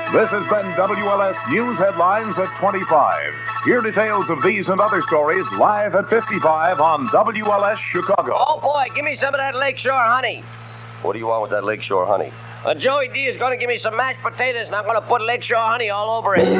This has been WLS News Headlines at 25. Hear details of these and other stories live at 55 on WLS Chicago. Oh, boy, give me some of that Lakeshore honey. What do you want with that Lakeshore honey? Joey D is going to give me some mashed potatoes, and I'm going to put Lakeshore honey all over it.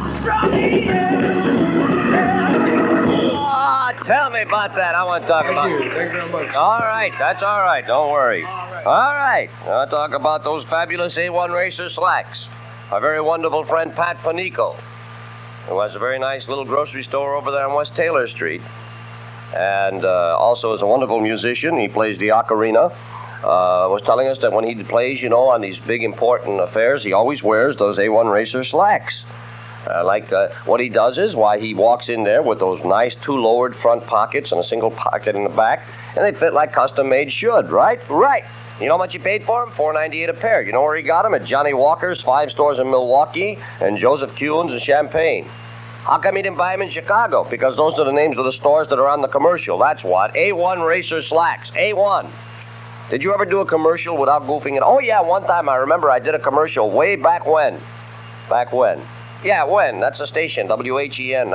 Tell me about that. I want to talk about it. Thank you very much. All right, that's all right. Don't worry. All right. I'll talk about those fabulous A1 Racer slacks. Our very wonderful friend Pat Panico, who has a very nice little grocery store over there on West Taylor Street. And also is a wonderful musician. He plays the ocarina. Was telling us that when he plays, on these big important affairs, he always wears those A1 Racer slacks. What he does is, he walks in there with those nice two lowered front pockets and a single pocket in the back, and they fit like custom-made should, right? Right. You know how much he paid for them? $4.98 a pair. You know where he got them? At Johnny Walker's, 5 stores in Milwaukee, and Joseph Kuhn's in Champaign. How come he didn't buy them in Chicago? Because those are the names of the stores that are on the commercial. That's what. A1 Racer slacks. A1. Did you ever do a commercial without goofing it? Oh, yeah, one time I remember I did a commercial way back when. Back when? Yeah, when? That's a station, WHEN.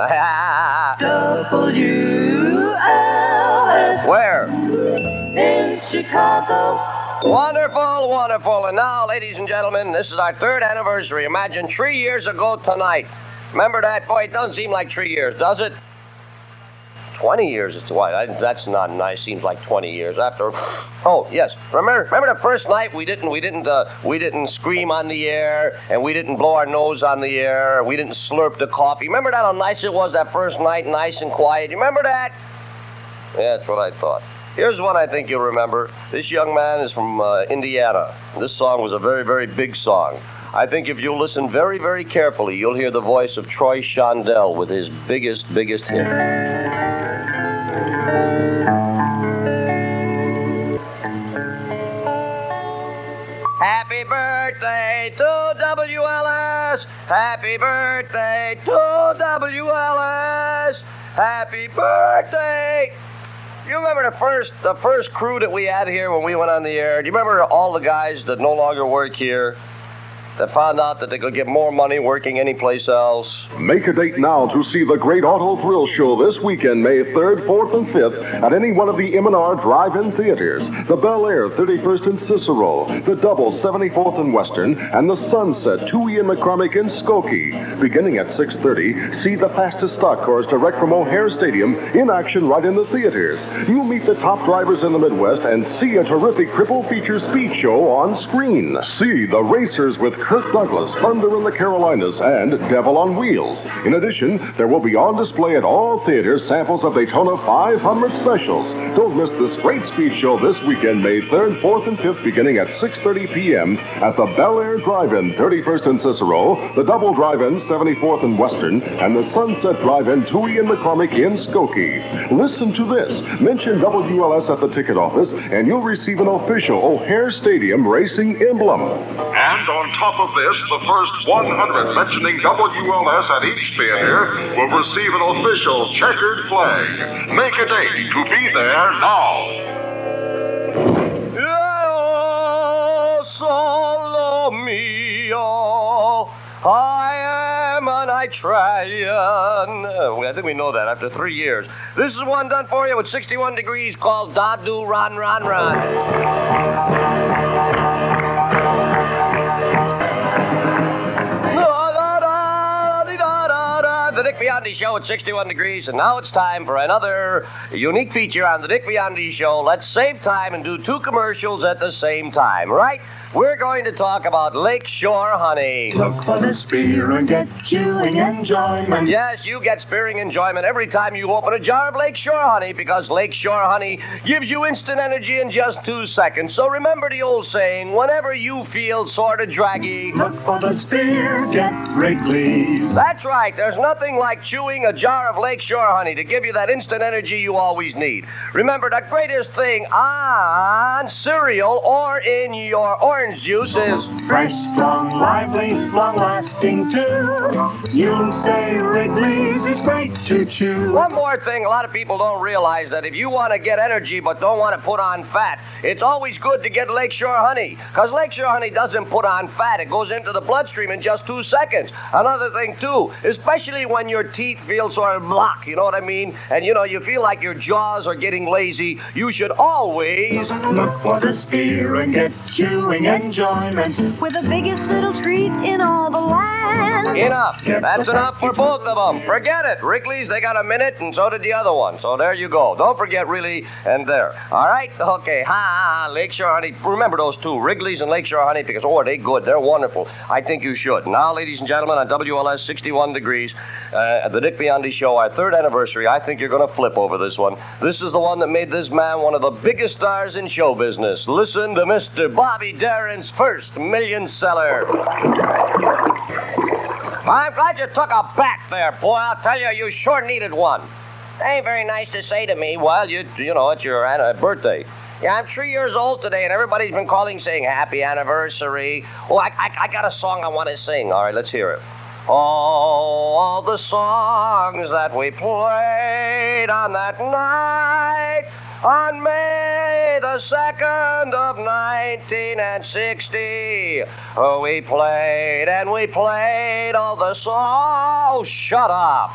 WLS. Where? In Chicago. Wonderful, wonderful. And now, ladies and gentlemen, this is our 3rd anniversary. Imagine 3 years ago tonight. Remember that? Boy, it doesn't seem like 3 years, does it? 20 years is what? That's not nice. Seems like 20 years after. Oh yes. Remember the first night we didn't scream on the air, and we didn't blow our nose on the air. We didn't slurp the coffee. Remember that? How nice it was that first night, nice and quiet. You remember that? Yeah, that's what I thought. Here's what I think you'll remember. This young man is from Indiana. This song was a very, very big song. I think if you listen very, very carefully, you'll hear the voice of Troy Shondell with his biggest hit. Happy birthday to WLS. Happy birthday to WLS. Happy birthday. You remember the first crew that we had here when we went on the air? Do you remember all the guys that no longer work here that found out that they could get more money working anyplace else? Make a date now to see the Great Auto Thrill Show this weekend, May 3rd, 4th, and 5th, at any one of the M&R drive-in theaters. The Bel Air, 31st and Cicero, the Double, 74th and Western, and the Sunset, Toohey and McCormick in Skokie. Beginning at 6:30, see the fastest stock cars direct from O'Hare Stadium in action right in the theaters. You'll meet the top drivers in the Midwest and see a terrific triple feature speed show on screen. See the racers with Kirk Douglas, Thunder in the Carolinas, and Devil on Wheels. In addition, there will be on display at all theaters samples of Daytona 500 specials. Don't miss this great speed show this weekend, May 3rd, 4th, and 5th, beginning at 6:30 p.m. at the Bel Air Drive-In, 31st and Cicero, the Double Drive-In, 74th and Western, and the Sunset Drive-In, Toohey and McCormick in Skokie. Listen to this. Mention WLS at the ticket office, and you'll receive an official O'Hare Stadium racing emblem. And on top of this, the first 100 mentioning WLS at each theater will receive an official checkered flag. Make a date to be there now. Solo mio, I am an Italian. I think we know that after 3 years. This is one done for you with 61 degrees called Dadu Ran Ran Ran. The Dick Biondi Show at 61 degrees, and now it's time for another unique feature on the Dick Biondi Show. Let's save time and do 2 commercials at the same time, right? We're going to talk about Lakeshore Honey. Look for the spear and get chewing enjoyment. Yes, you get spearing enjoyment every time you open a jar of Lakeshore Honey, because Lakeshore Honey gives you instant energy in just 2 seconds. So remember the old saying, whenever you feel sort of draggy, Look for the spear, get Wrigley's. That's right. There's nothing like chewing chewing a jar of Lakeshore honey to give you that instant energy you always need. Remember, the greatest thing on cereal or in your orange juice is Fresh, strong, lively, long-lasting too. You'll say Wrigley's is great to chew. one more thing. A lot of people don't realize that if you want to get energy but don't want to put on fat, it's always good to get Lakeshore honey. Because Lakeshore honey doesn't put on fat. It goes into the bloodstream in just 2 seconds. Another thing, too, especially when your teeth feel sort of blocked, you know what I mean? And, you feel like your jaws are getting lazy, you should always Look for the spear and get chewing enjoyment. With the biggest little treat in all the land. Enough. That's enough for both of them. Forget it. Wrigley's, they got a minute, and so did the other one. So there you go. Don't forget really and there. All right? Okay. Lakeshore honey. Remember those two, Wrigley's and Lakeshore honey, because, are they good? They're wonderful. I think you should. Now, ladies and gentlemen, on WLS 61 Degrees, at the Dick Biondi Show, our 3rd anniversary, I think you're going to flip over this one. This is the one that made this man one of the biggest stars in show business. Listen to Mr. Bobby Darin's first million seller. I'm glad you took a bat there, boy. I'll tell you, you sure needed one. Ain't very nice to say to me. Well, it's your birthday. Yeah, I'm 3 years old today, and everybody's been calling saying happy anniversary. Oh, I got a song I want to sing. All right, let's hear it. Oh, all the songs that we played on that night on May the 2nd of 1960. Oh, we played and we played all the songs. Oh, shut up.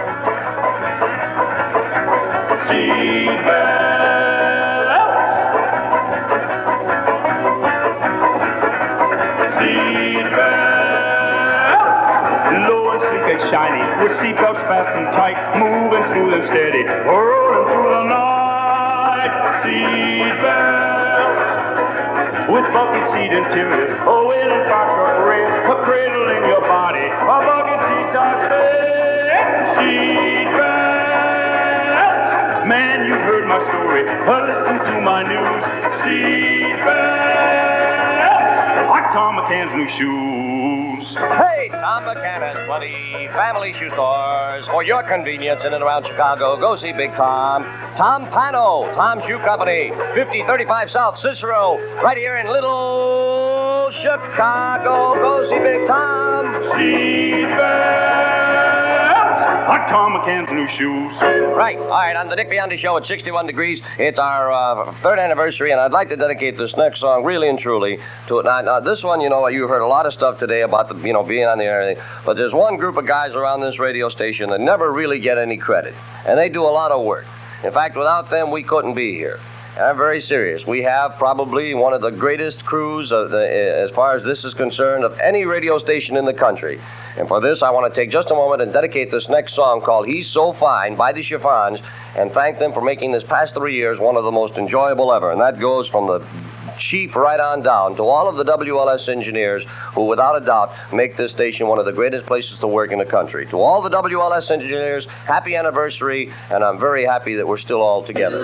Shiny, with seatbelts fastened tight, moving smooth and steady, rolling through the night. Seatbelts with bucket seat interior, waiting for a cradle in your body, a bucket seats are safe. Seatbelts, man, you heard my story, listen to my news. Seatbelts, like Tom McCann's new shoes. Hey, Tom McCann's bloody family shoe stores. For your convenience in and around Chicago, go see Big Tom. Tom Pano, Tom Shoe Company, 5035 South Cicero, right here in Little Chicago. Go see Big Tom. Seatbelts, like Tom McCann's new shoes. Right. All right, on the Dick Biondi Show at 61 Degrees, it's our 3rd anniversary, and I'd like to dedicate this next song really and truly to it. Now, this one, you heard a lot of stuff today about the, being on the air, but there's one group of guys around this radio station that never really get any credit, and they do a lot of work. In fact, without them, we couldn't be here. And I'm very serious. We have probably one of the greatest crews, as far as this is concerned, of any radio station in the country. And for this, I want to take just a moment and dedicate this next song called He's So Fine by the Chiffons and thank them for making this past 3 years one of the most enjoyable ever. And that goes from the chief right on down to all of the WLS engineers who, without a doubt, make this station one of the greatest places to work in the country. To all the WLS engineers, happy anniversary, and I'm very happy that we're still all together.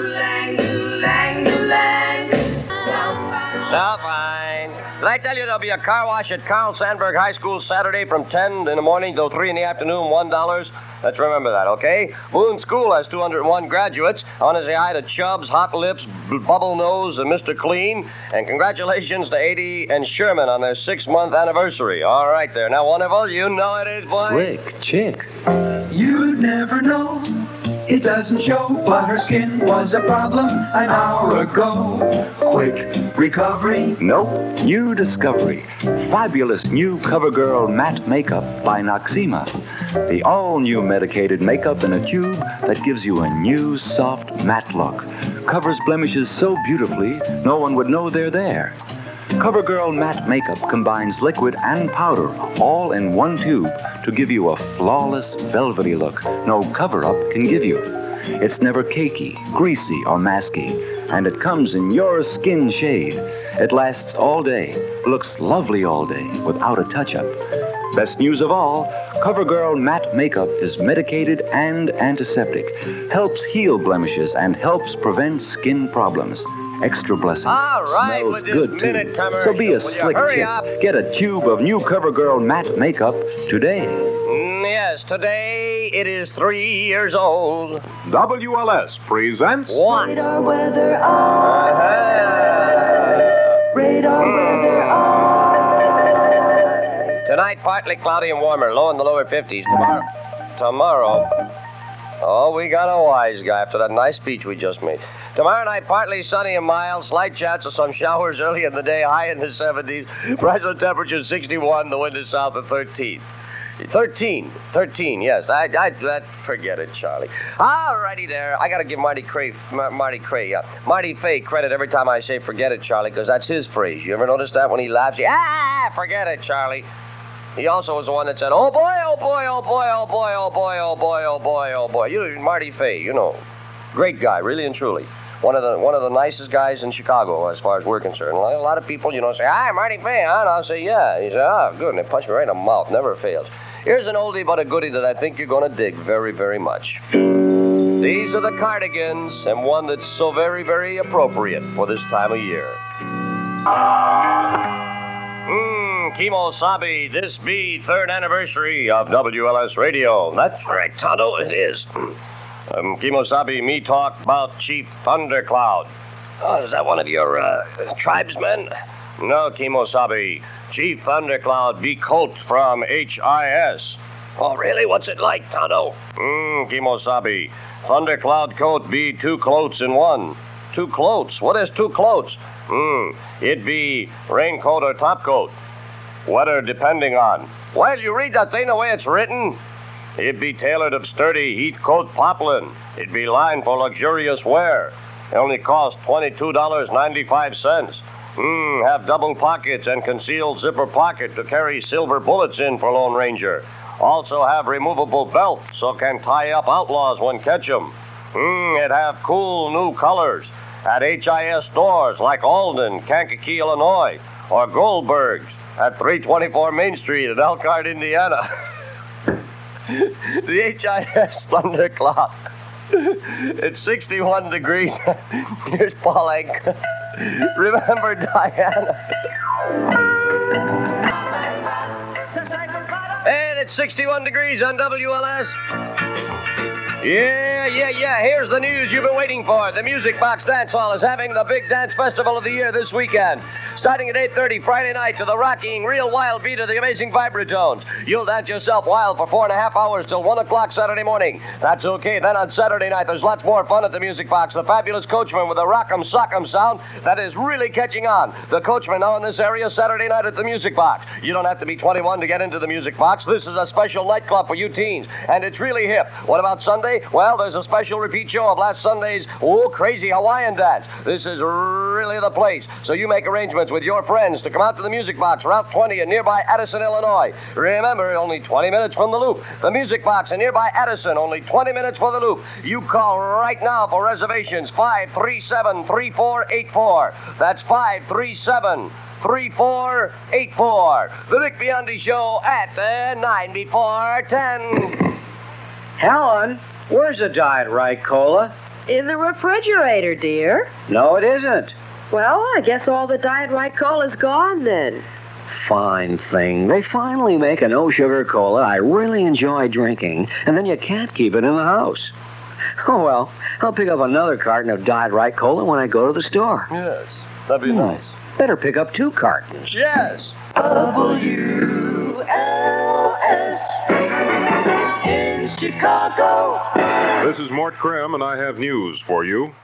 So fine. Did I tell you there'll be a car wash at Carl Sandburg High School Saturday from 10 in the morning till 3 in the afternoon, $1? Let's remember that, okay? Boone School has 201 graduates. I want to say hi to Chubbs, Hot Lips, Bubble Nose, and Mr. Clean. And congratulations to Adie and Sherman on their 6-month anniversary. All right there. Now, wonderful. You know it is, boy. Slick chick. You'd never know. It doesn't show, but her skin was a problem an hour ago. Quick recovery. Nope. New discovery. Fabulous new CoverGirl matte makeup by Noxzema. The all-new medicated makeup in a tube that gives you a new, soft, matte look. Covers blemishes so beautifully, no one would know they're there. CoverGirl matte makeup combines liquid and powder all in one tube to give you a flawless, velvety look no cover-up can give you. It's never cakey, greasy, or masky, and it comes in your skin shade. It lasts all day, looks lovely all day without a touch-up. Best news of all, CoverGirl matte makeup is medicated and antiseptic, helps heal blemishes, and helps prevent skin problems. Extra blessing. All right, Smells with this good, minute too. commercial. So be a Will you slick hurry chick. up? Get a tube of new CoverGirl matte makeup today. Yes, Yes, today it is 3 years old. WLS presents What? Radar weather on. Radar weather on. Tonight, partly cloudy and warmer, low in the lower 50s. Tomorrow. Oh, we got a wise guy after that nice speech we just made. Tomorrow night, partly sunny and mild, slight chance of some showers early in the day, high in the 70s. Present temperature 61, the wind is south of 13. 13, yes. Forget it, Charlie. All righty there. I got to give Marty Fay credit every time I say forget it, Charlie, because that's his phrase. You ever notice that when he laughs? Forget it, Charlie. He also was the one that said, oh, boy, oh, boy, oh, boy, oh, boy, oh, boy, oh, boy, oh, boy, oh, boy. Marty Fay, you know. Great guy, really and truly. One of the nicest guys in Chicago, as far as we're concerned. A lot of people, say, hi, Marty Fay, huh? And I'll say, yeah. He said, oh, good. And they punch me right in the mouth. Never fails. Here's an oldie but a goodie that I think you're going to dig very, very much. These are the Cardigans, and one that's so very, very appropriate for this time of year. Kimo-sabe, this be third anniversary of WLS Radio. That's right, Tonto, it is. Kimo-sabe, me talk about Chief Thundercloud. Oh, is that one of your tribesmen? No, Kimo-sabe. Chief Thundercloud be coat from HIS. Oh, really? What's it like, Tonto? Kimo-sabe. Thundercloud coat be 2 clotes in one. 2 clotes? What is 2 clotes? It be raincoat or topcoat. Weather depending on. Well, you read that thing the way it's written. It be tailored of sturdy Heathcote poplin. It be lined for luxurious wear. It only cost $22.95. Have double pockets and concealed zipper pocket to carry silver bullets in for Lone Ranger. Also have removable belt so can tie up outlaws when catch 'em. It have cool new colors at HIS stores like Alden, Kankakee, Illinois, or Goldberg's at 324 Main Street in Elkhart, Indiana. The HIS Thundercloud. It's 61 degrees. Here's Paul Anka. Remember Diana. And it's 61 degrees on WLS. Yeah. Here's the news you've been waiting for. The Music Box Dance Hall is having the big dance festival of the year this weekend. Starting at 8:30 Friday night to the rocking, real wild beat of the amazing Vibratones. You'll dance yourself wild for 4.5 hours till 1 o'clock Saturday morning. That's okay. Then on Saturday night, there's lots more fun at the Music Box. The fabulous Coachman with a rock'em sock'em sound that is really catching on. The Coachman now in this area Saturday night at the Music Box. You don't have to be 21 to get into the Music Box. This is a special nightclub for you teens, and it's really hip. What about Sunday? Well, there's a special repeat show of last Sunday's crazy Hawaiian dance. This is really the place. So you make arrangements with your friends to come out to the Music Box, Route 20 in nearby Addison, Illinois. Remember, only 20 minutes from the Loop. The Music Box in nearby Addison, only 20 minutes for the Loop. You call right now for reservations, 537-3484. That's 537-3484. The Dick Biondi Show at 9 before 10. Helen, where's the Diet Right Cola? In the refrigerator, dear. No, it isn't. Well, I guess all the Diet Right Cola's gone then. Fine thing. They finally make a no-sugar cola I really enjoy drinking, and then you can't keep it in the house. Oh, well, I'll pick up another carton of Diet Right Cola when I go to the store. Yes, that'd be nice. Better pick up 2 cartons. Yes. WLS in Chicago. This is Mort Krim, and I have news for you.